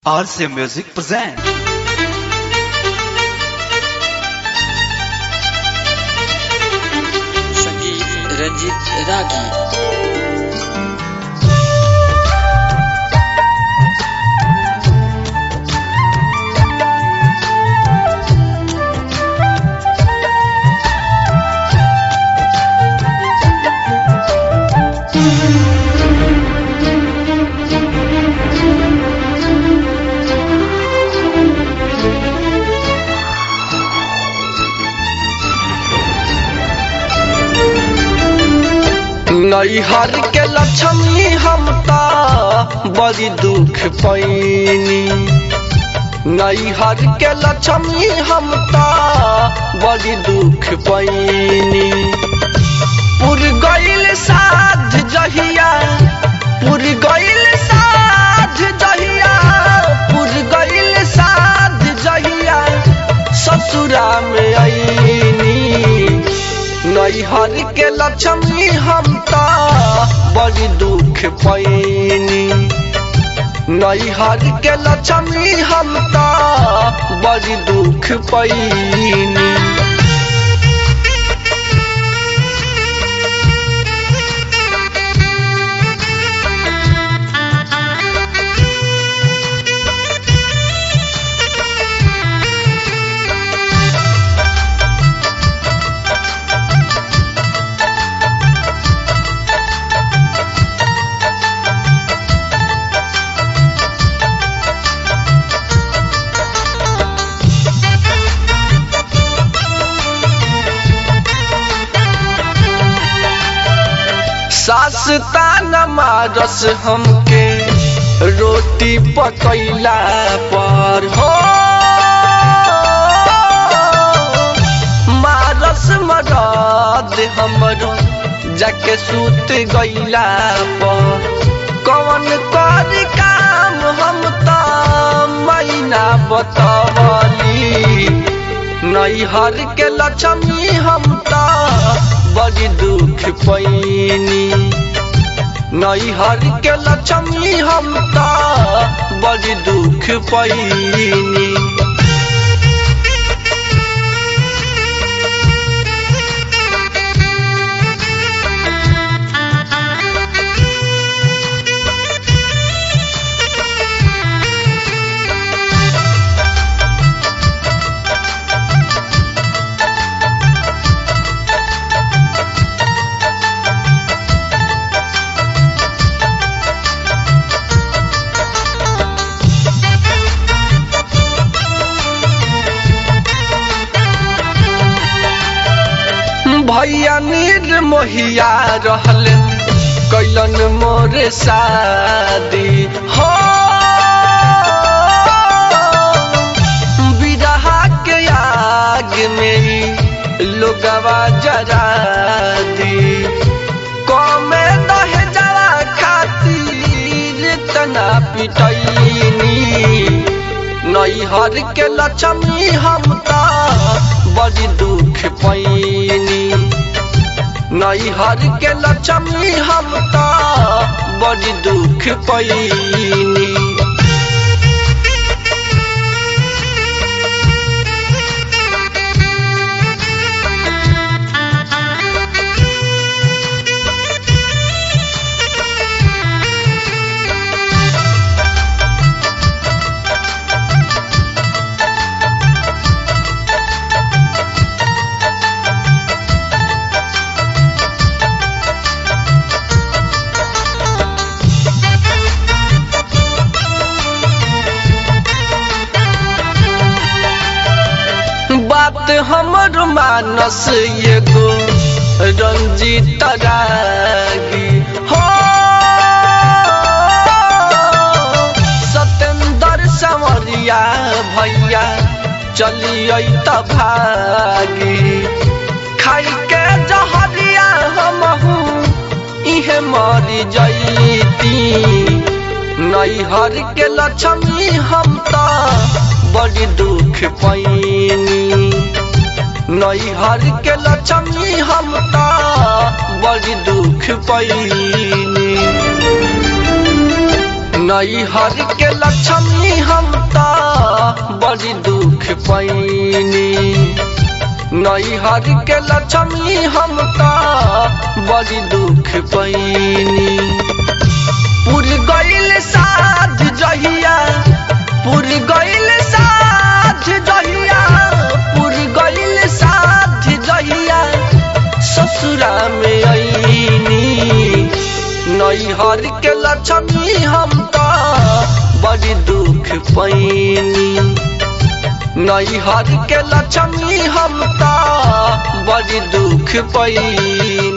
RC Music present. संगीत रंजीत रागी। नैहर के लक्ष्मी हम बड़ी दुख पैनी। नैहर के लक्ष्मी हम बड़ी दुख पैनी। पुर गइल साध जहिया, पुर गइल साध जहिया, पुर गइल साध जहिया ससुरा में आईनी। नैहर के लक्ष्मी हम बड़ी दुख पैनी। नैहर के लक्ष्मी हम बड़ी दुख पैनी। सास ताना मारस हमके रोटी पकैला पर हो। मारस मरद हमरो जाके सूत गइला पर। कौन कर काम हम मैना बतवली। नैहर के लक्ष्मी हम बड़ी दुख पैनी। नैहर के लक्ष्मी हम बड़ी दुख पैनी। भैया निर्मोहिया रहले कैलन मोरे शादी हो। बिरहा के आग में लोगवा जरा दी। कमे दहेजवा खातिर तना पिटैनी। नैहर के लक्ष्मी हम बड़ी दुख पैनी। नैहर के लक्ष्मी हम बड़ी दुख पैनी। बात हमर मानस एगो रंजीत रागी हो। सतेंद्र संवरिया भैया चलिए त भागी। खाई के जहरिया हमहू इहे मरी जैती। नैहर के लक्ष्मी हम बड़ी दुख पैनी। नैहर के लक्ष्मी हम बड़ी दुख पैनी। नैहर के लक्ष्मी हम तो बड़ी दुख पैनी नैहर के लक्ष्मी हम तो बड़ी दुख पैनी पुर गइल साध जहिया पुर गइल साध जहिया पुर गइल साध जहिया ससुरा में आईनी नैहर के लक्ष्मी हम तो बड़ी दुख पैनी नैहर के लक्ष्मी हम तो बड़ी दुख पैनी।